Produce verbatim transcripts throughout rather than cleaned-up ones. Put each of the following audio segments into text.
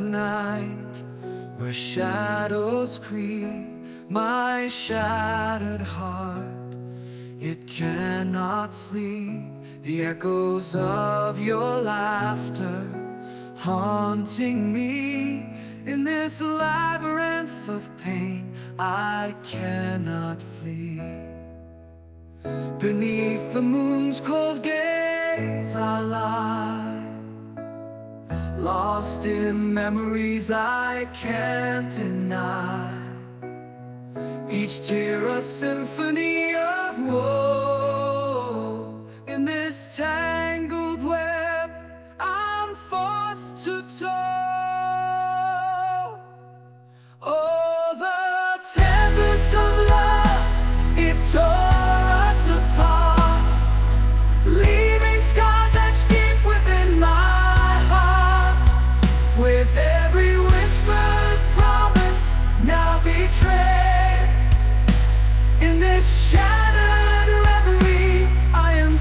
night, where shadows creep my shattered heart. It cannot sleep, the echoes of your laughter haunting me. In this labyrinth of pain, I cannot flee. Beneath the moon's cold gaze I lie, lost in memories I can't deny. Each tear a symphony of woe. In this tangled web I'm forced to tow. Oh, the tempest of love, it tore us apart, leaving scars etched deep within my heart. With every whispered promise now betrayed, in this shattered reverie I am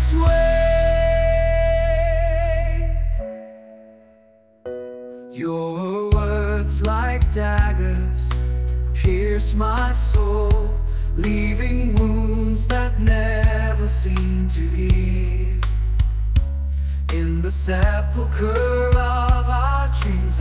swayed. Your words like daggers pierce my soul, leaving wounds that never seem to heal. In the sepulcher of our dreams